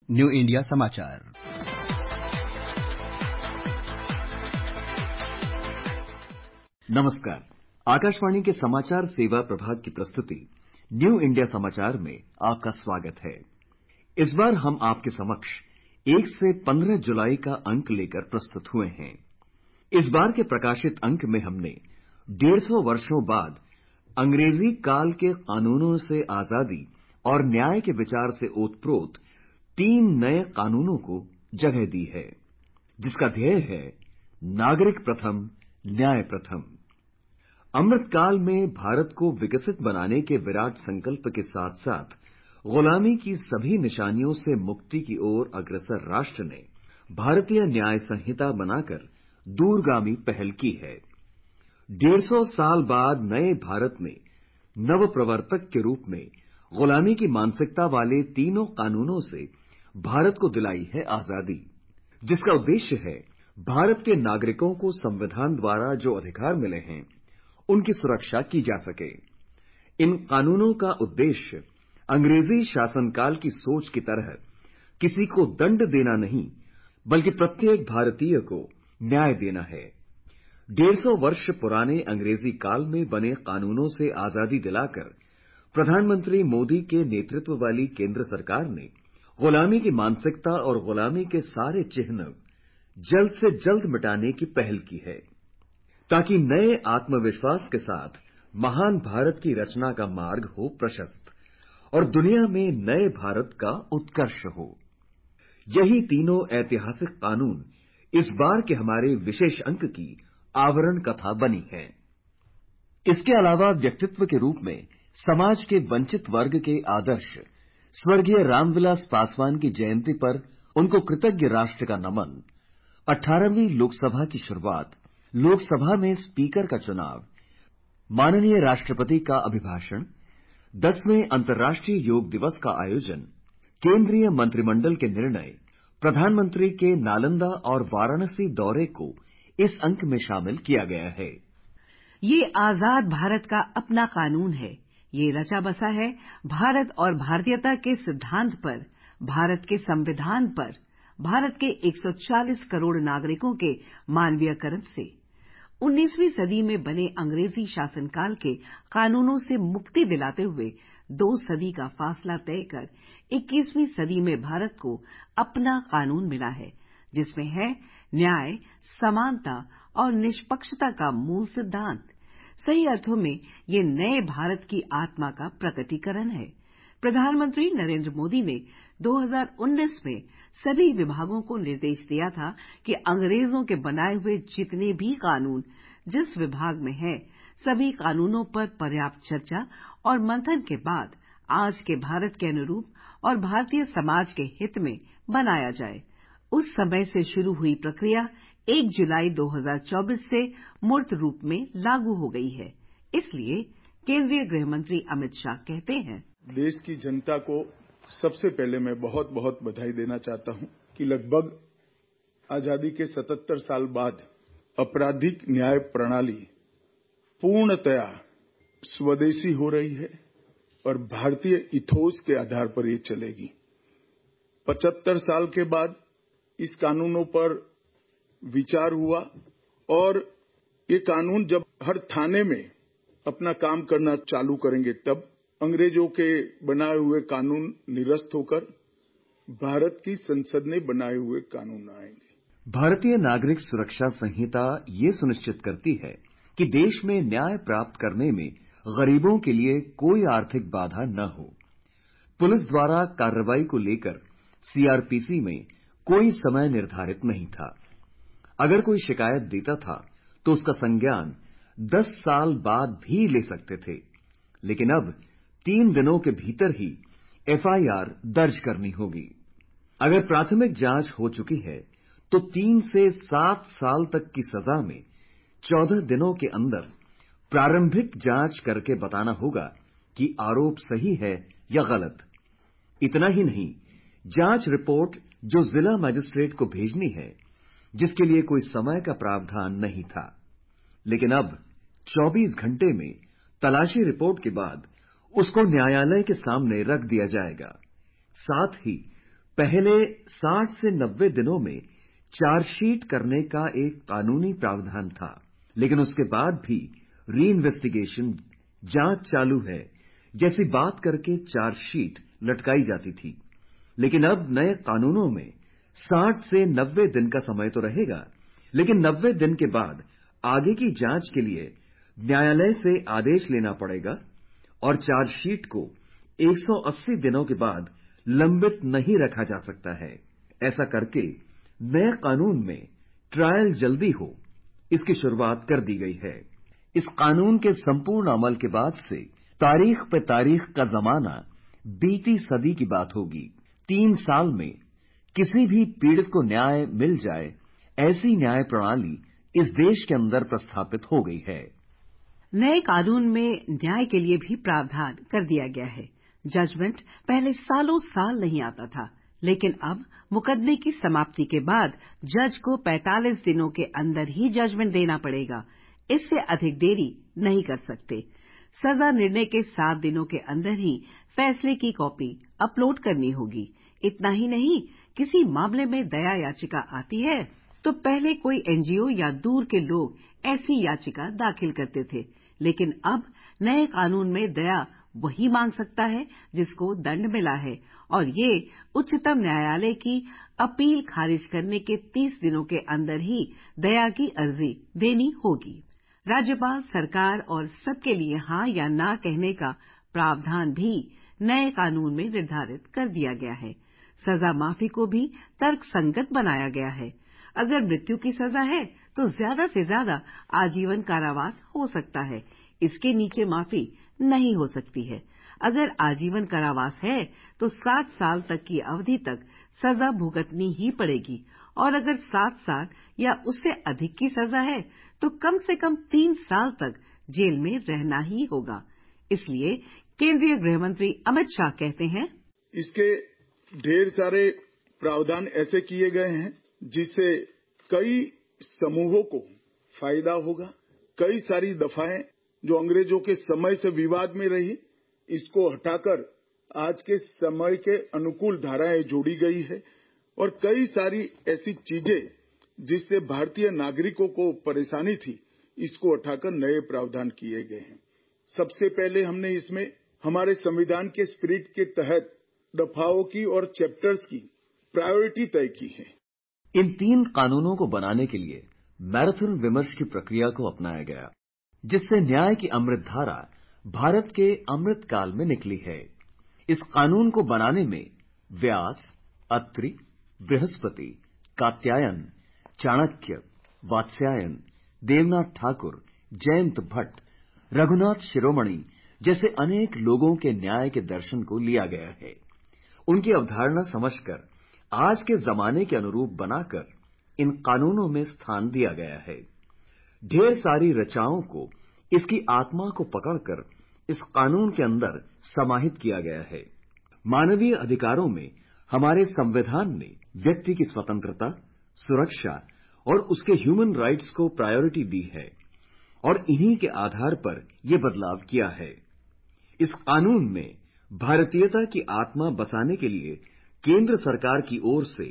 New India समाचार। नमस्कार। आकाशवाणी के समाचार सेवा प्रभाग की प्रस्तुति न्यू इंडिया समाचार में आपका स्वागत है। इस बार हम आपके समक्ष 1 से 15 जुलाई का अंक लेकर प्रस्तुत हुए हैं। इस बार के प्रकाशित अंक में हमने 150 वर्षों बाद अंग्रेजी काल के कानूनों से आजादी और न्याय के विचार से ओतप्रोत 3 नए कानूनों को जगह दी है, जिसका ध्येय है नागरिक प्रथम, न्याय प्रथम। अमृत काल में भारत को विकसित बनाने के विराट संकल्प के साथ साथ गुलामी की सभी निशानियों से मुक्ति की ओर अग्रसर राष्ट्र ने भारतीय न्याय संहिता बनाकर दूरगामी पहल की है। 150 साल बाद नए भारत ने नवप्रवर्तक के रूप में गुलामी की मानसिकता वाले तीनों कानूनों से भारत को दिलाई है आजादी, जिसका उद्देश्य है भारत के नागरिकों को संविधान द्वारा जो अधिकार मिले हैं उनकी सुरक्षा की जा सके। इन कानूनों का उद्देश्य अंग्रेजी शासनकाल की सोच की तरह किसी को दंड देना नहीं, बल्कि प्रत्येक भारतीय को न्याय देना है। 150 वर्ष पुराने अंग्रेजी काल में बने कानूनों से आजादी दिलाकर प्रधानमंत्री मोदी के नेतृत्व वाली केंद्र सरकार ने गुलामी की मानसिकता और गुलामी के सारे चिह्न जल्द से जल्द मिटाने की पहल की है, ताकि नए आत्मविश्वास के साथ महान भारत की रचना का मार्ग हो प्रशस्त और दुनिया में नए भारत का उत्कर्ष हो। यही तीनों ऐतिहासिक कानून इस बार के हमारे विशेष अंक की आवरण कथा बनी है। इसके अलावा व्यक्तित्व के रूप में समाज के वंचित वर्ग के आदर्श स्वर्गीय रामविलास पासवान की जयंती पर उनको कृतज्ञ राष्ट्र का नमन, 18वीं लोकसभा की शुरुआत, लोकसभा में स्पीकर का चुनाव, माननीय राष्ट्रपति का अभिभाषण, 10वें अंतर्राष्ट्रीय योग दिवस का आयोजन, केंद्रीय मंत्रिमंडल के निर्णय, प्रधानमंत्री के नालंदा और वाराणसी दौरे को इस अंक में शामिल किया गया है। ये आजाद भारत का अपना कानून है। ये रचा बसा है भारत और भारतीयता के सिद्धांत पर, भारत के संविधान पर, भारत के 140 करोड़ नागरिकों के मानवीयकरण से। 19वीं सदी में बने अंग्रेजी शासनकाल के कानूनों से मुक्ति दिलाते हुए 2 सदी का फासला तय कर 21वीं सदी में भारत को अपना कानून मिला है, जिसमें है न्याय, समानता और निष्पक्षता का मूल सिद्धांत। सही अर्थों में ये नए भारत की आत्मा का प्रकटीकरण है। प्रधानमंत्री नरेंद्र मोदी ने 2019 में सभी विभागों को निर्देश दिया था कि अंग्रेजों के बनाए हुए जितने भी कानून जिस विभाग में हैं, सभी कानूनों पर पर्याप्त चर्चा और मंथन के बाद आज के भारत के अनुरूप और भारतीय समाज के हित में बनाया जाए। उस समय से शुरू हुई प्रक्रिया 1 जुलाई 2024 से मूर्त रूप में लागू हो गई है। इसलिए केंद्रीय गृह मंत्री अमित शाह कहते हैं, देश की जनता को सबसे पहले मैं बहुत बहुत बधाई देना चाहता हूं कि लगभग आजादी के 77 साल बाद आपराधिक न्याय प्रणाली पूर्णतया स्वदेशी हो रही है और भारतीय इथोस के आधार पर ये चलेगी। 75 साल के बाद इस कानूनों पर विचार हुआ और ये कानून जब हर थाने में अपना काम करना चालू करेंगे, तब अंग्रेजों के बनाए हुए कानून निरस्त होकर भारत की संसद ने बनाए हुए कानून आएंगे। भारतीय नागरिक सुरक्षा संहिता ये सुनिश्चित करती है कि देश में न्याय प्राप्त करने में गरीबों के लिए कोई आर्थिक बाधा न हो। पुलिस द्वारा कार्रवाई को लेकर सीआरपीसी में कोई समय निर्धारित नहीं था। अगर कोई शिकायत देता था तो उसका संज्ञान 10 साल बाद भी ले सकते थे, लेकिन अब 3 दिनों के भीतर ही एफआईआर दर्ज करनी होगी। अगर प्राथमिक जांच हो चुकी है तो 3 से 7 साल तक की सजा में 14 दिनों के अंदर प्रारंभिक जांच करके बताना होगा कि आरोप सही है या गलत। इतना ही नहीं, जांच रिपोर्ट जो जिला मजिस्ट्रेट को भेजनी है, जिसके लिए कोई समय का प्रावधान नहीं था, लेकिन अब 24 घंटे में तलाशी रिपोर्ट के बाद उसको न्यायालय के सामने रख दिया जाएगा। साथ ही पहले 60 से 90 दिनों में चार्जशीट करने का एक कानूनी प्रावधान था, लेकिन उसके बाद भी रीइन्वेस्टिगेशन, जांच चालू है जैसी बात करके चार्जशीट लटकाई जाती थी। लेकिन अब नए कानूनों में 60 से 90 दिन का समय तो रहेगा, लेकिन 90 दिन के बाद आगे की जांच के लिए न्यायालय से आदेश लेना पड़ेगा और चार्जशीट को 180 दिनों के बाद लंबित नहीं रखा जा सकता है। ऐसा करके नए कानून में ट्रायल जल्दी हो, इसकी शुरुआत कर दी गई है। इस कानून के संपूर्ण अमल के बाद से तारीख पे तारीख का जमाना बीती सदी की बात होगी। 3 साल में किसी भी पीड़ित को न्याय मिल जाए, ऐसी न्याय प्रणाली इस देश के अंदर प्रस्थापित हो गई है। नए कानून में न्याय के लिए भी प्रावधान कर दिया गया है। जजमेंट पहले सालों साल नहीं आता था, लेकिन अब मुकदमे की समाप्ति के बाद जज को 45 दिनों के अंदर ही जजमेंट देना पड़ेगा। इससे अधिक देरी नहीं कर सकते। सजा निर्णय के 7 दिनों के अंदर ही फैसले की कॉपी अपलोड करनी होगी। इतना ही नहीं, किसी मामले में दया याचिका आती है तो पहले कोई एनजीओ या दूर के लोग ऐसी याचिका दाखिल करते थे, लेकिन अब नए कानून में दया वही मांग सकता है जिसको दंड मिला है, और ये उच्चतम न्यायालय की अपील खारिज करने के 30 दिनों के अंदर ही दया की अर्जी देनी होगी। राज्यपाल, सरकार और सबके लिए हाँ या ना कहने का प्रावधान भी नए कानून में निर्धारित कर दिया गया है। सजा माफी को भी तर्कसंगत बनाया गया है। अगर मृत्यु की सजा है तो ज्यादा से ज्यादा आजीवन कारावास हो सकता है, इसके नीचे माफी नहीं हो सकती है। अगर आजीवन कारावास है तो 60 साल तक की अवधि तक सजा भुगतनी ही पड़ेगी, और अगर 7 साल या उससे अधिक की सजा है तो कम से कम 3 साल तक जेल में रहना ही होगा। इसलिए केंद्रीय गृह मंत्री अमित शाह कहते हैं, इसके ढेर सारे प्रावधान ऐसे किए गए हैं जिससे कई समूहों को फायदा होगा। कई सारी दफाएं जो अंग्रेजों के समय से विवाद में रही, इसको हटाकर आज के समय के अनुकूल धाराएं जोड़ी गई है, और कई सारी ऐसी चीजें जिससे भारतीय नागरिकों को परेशानी थी, इसको हटाकर नए प्रावधान किए गए हैं। सबसे पहले हमने इसमें हमारे संविधान के स्पिरिट के तहत दफाओं की और चैप्टर्स की प्रायोरिटी तय की है। इन 3 कानूनों को बनाने के लिए मैराथन विमर्श की प्रक्रिया को अपनाया गया, जिससे न्याय की अमृत धारा भारत के अमृत काल में निकली है। इस कानून को बनाने में व्यास, अत्रि, बृहस्पति, कात्यायन, चाणक्य, वात्स्यायन, देवनाथ ठाकुर, जयंत भट्ट, रघुनाथ शिरोमणि जैसे अनेक लोगों के न्याय के दर्शन को लिया गया है। उनकी अवधारणा समझकर आज के जमाने के अनुरूप बनाकर इन कानूनों में स्थान दिया गया है। ढेर सारी रचनाओं को इसकी आत्मा को पकड़कर इस कानून के अंदर समाहित किया गया है। मानवीय अधिकारों में हमारे संविधान ने व्यक्ति की स्वतंत्रता, सुरक्षा और उसके ह्यूमन राइट्स को प्रायोरिटी दी है, और इन्हीं के आधार पर ये बदलाव किया है। इस कानून में भारतीयता की आत्मा बसाने के लिए केंद्र सरकार की ओर से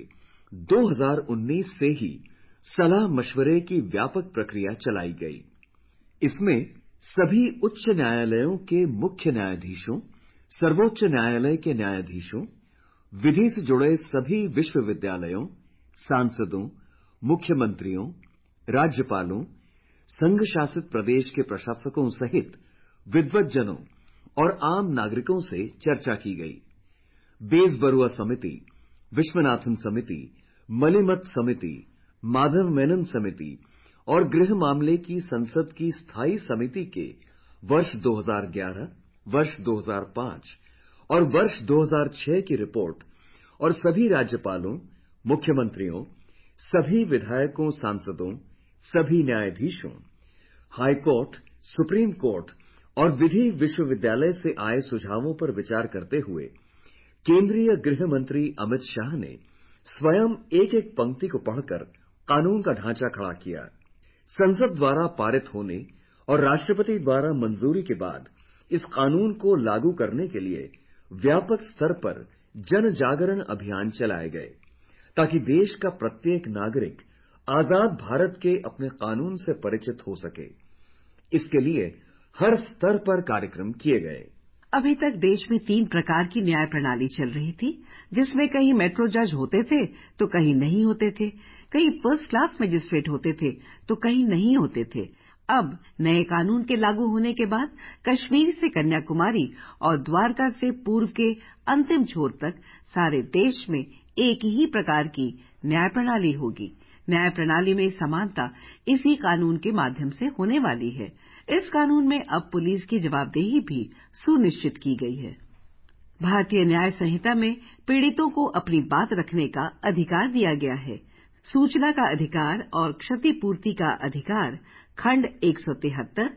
2019 से ही सलाह मशवरे की व्यापक प्रक्रिया चलाई गई। इसमें सभी उच्च न्यायालयों के मुख्य न्यायाधीशों, सर्वोच्च न्यायालय के न्यायाधीशों, विधि से जुड़े सभी विश्वविद्यालयों, सांसदों, मुख्यमंत्रियों, राज्यपालों, संघ शासित प्रदेश के प्रशासकों सहित विद्वज्जनों और आम नागरिकों से चर्चा की गई। बेस बरुआ समिति, विश्वनाथन समिति, मलिमत समिति, माधव मेनन समिति और गृह मामले की संसद की स्थायी समिति के वर्ष 2011, वर्ष 2005 और वर्ष 2006 की रिपोर्ट और सभी राज्यपालों, मुख्यमंत्रियों, सभी विधायकों, सांसदों, सभी न्यायाधीशों, हाई कोर्ट, सुप्रीम कोर्ट और विधि विश्वविद्यालय से आए सुझावों पर विचार करते हुए केंद्रीय गृह मंत्री अमित शाह ने स्वयं एक-एक पंक्ति को पढ़कर कानून का ढांचा खड़ा किया। संसद द्वारा पारित होने और राष्ट्रपति द्वारा मंजूरी के बाद इस कानून को लागू करने के लिए व्यापक स्तर पर जन जागरण अभियान चलाए गए ताकि देश का प्रत्येक नागरिक आजाद भारत के अपने कानून से परिचित हो सके। इसके लिए हर स्तर पर कार्यक्रम किए गए। अभी तक देश में 3 प्रकार की न्याय प्रणाली चल रही थी, जिसमें कहीं मेट्रो जज होते थे तो कहीं नहीं होते थे, कहीं फर्स्ट क्लास मजिस्ट्रेट होते थे तो कहीं नहीं होते थे। अब नए कानून के लागू होने के बाद कश्मीर से कन्याकुमारी और द्वारका से पूर्व के अंतिम छोर तक सारे देश में एक ही प्रकार की न्याय प्रणाली होगी। न्याय प्रणाली में समानता इसी कानून के माध्यम से होने वाली है। इस कानून में अब पुलिस की जवाबदेही भी सुनिश्चित की गई है। भारतीय न्याय संहिता में पीड़ितों को अपनी बात रखने का अधिकार दिया गया है। सूचना का अधिकार और क्षतिपूर्ति का अधिकार खंड 173,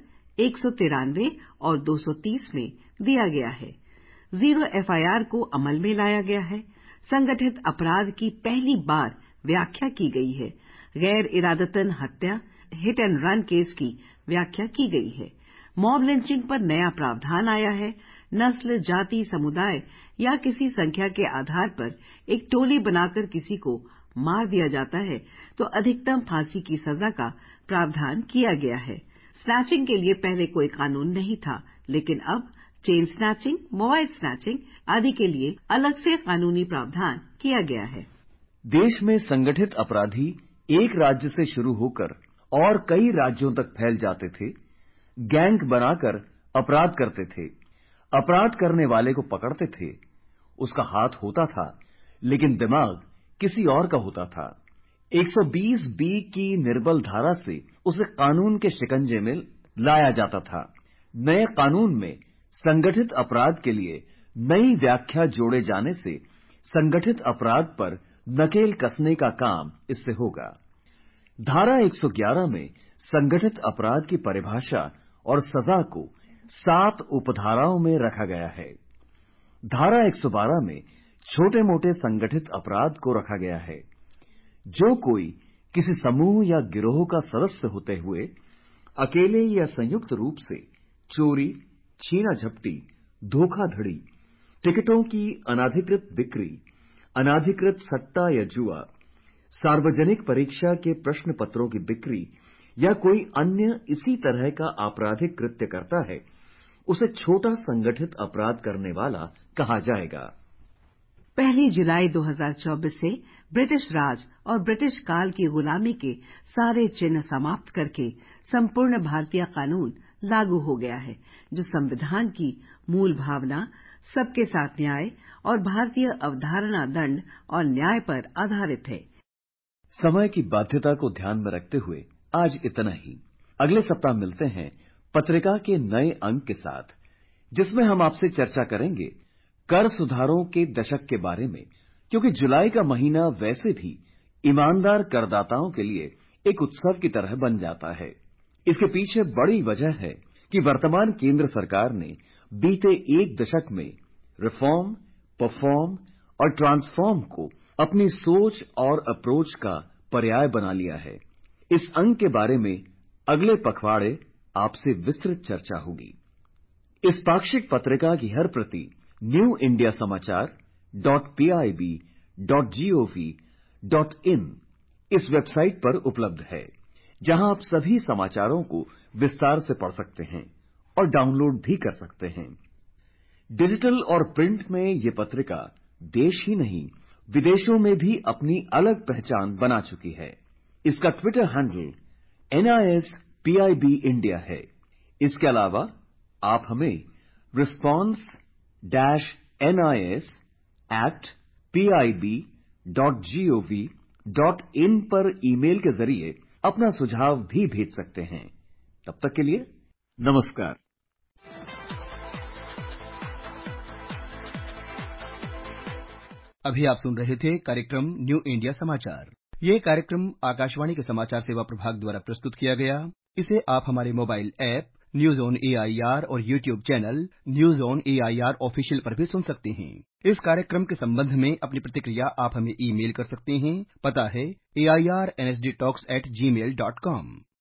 193 और 230 में दिया गया है। जीरो FIR को अमल में लाया गया है। संगठित अपराध की पहली बार व्याख्या की गई है। गैर इरादतन हत्या, हिट एंड रन केस की व्याख्या की गई है। मॉब लिंचिंग पर नया प्रावधान आया है। नस्ल, जाति, समुदाय या किसी संख्या के आधार पर एक टोली बनाकर किसी को मार दिया जाता है तो अधिकतम फांसी की सजा का प्रावधान किया गया है। स्नैचिंग के लिए पहले कोई कानून नहीं था, लेकिन अब चेन स्नैचिंग, मोबाइल स्नैचिंग आदि के लिए अलग से कानूनी प्रावधान किया गया है। देश में संगठित अपराधी एक राज्य से शुरू होकर और कई राज्यों तक फैल जाते थे। गैंग बनाकर अपराध करते थे। अपराध करने वाले को पकड़ते थे। उसका हाथ होता था, लेकिन दिमाग किसी और का होता था। 120B की निर्बल धारा से उसे कानून के शिकंजे में लाया जाता था। नए कानून में संगठित अपराध के लिए नई व्याख्या जोड़े जाने से संगठित अपराध पर नकेल कसने का काम इससे होगा। धारा 111 में संगठित अपराध की परिभाषा और सजा को 7 उपधाराओं में रखा गया है। धारा 112 में छोटे-मोटे संगठित अपराध को रखा गया है। जो कोई किसी समूह या गिरोह का सदस्य होते हुए अकेले या संयुक्त रूप से चोरी, छीना-झपटी, धोखाधड़ी, टिकटों की अनाधिकृत बिक्री, अनाधिकृत सट्टा या जुआ, सार्वजनिक परीक्षा के प्रश्न पत्रों की बिक्री या कोई अन्य इसी तरह का आपराधिक कृत्य करता है, उसे छोटा संगठित अपराध करने वाला कहा जाएगा। 1 जुलाई 2024 से ब्रिटिश राज और ब्रिटिश काल की गुलामी के सारे चिन्ह समाप्त करके संपूर्ण भारतीय कानून लागू हो गया है, जो संविधान की मूल भावना, सबके साथ न्याय और भारतीय अवधारणा दंड और न्याय पर आधारित है। समय की बाध्यता को ध्यान में रखते हुए आज इतना ही। अगले सप्ताह मिलते हैं पत्रिका के नए अंक के साथ, जिसमें हम आपसे चर्चा करेंगे कर सुधारों के दशक के बारे में, क्योंकि जुलाई का महीना वैसे भी ईमानदार करदाताओं के लिए एक उत्सव की तरह बन जाता है। इसके पीछे बड़ी वजह है कि वर्तमान केंद्र सरकार ने बीते एक दशक में रिफॉर्म, परफॉर्म और ट्रांसफॉर्म को अपनी सोच और अप्रोच का पर्याय बना लिया है। इस अंक के बारे में अगले पखवाड़े आपसे विस्तृत चर्चा होगी। इस पाक्षिक पत्रिका की हर प्रति newindiasamaachar.pib.gov.in इस वेबसाइट पर उपलब्ध है, जहां आप सभी समाचारों को विस्तार से पढ़ सकते हैं और डाउनलोड भी कर सकते हैं। डिजिटल और प्रिंट में ये पत्रिका देश ही नहीं, विदेशों में भी अपनी अलग पहचान बना चुकी है। इसका ट्विटर हैंडल NISPIB India है। इसके अलावा आप हमें response-NIS@pib.gov.in पर ईमेल के जरिए अपना सुझाव भी भेज सकते हैं। तब तक के लिए नमस्कार। अभी आप सुन रहे थे कार्यक्रम न्यू इंडिया समाचार। ये कार्यक्रम आकाशवाणी के समाचार सेवा प्रभाग द्वारा प्रस्तुत किया गया। इसे आप हमारे mobile app news on AIR और YouTube channel news on AIR official पर भी सुन सकते हैं। इस कार्यक्रम के संबंध में अपनी प्रतिक्रिया आप हमें ईमेल कर सकते हैं। पता है AIRNSDTalks@gmail.com।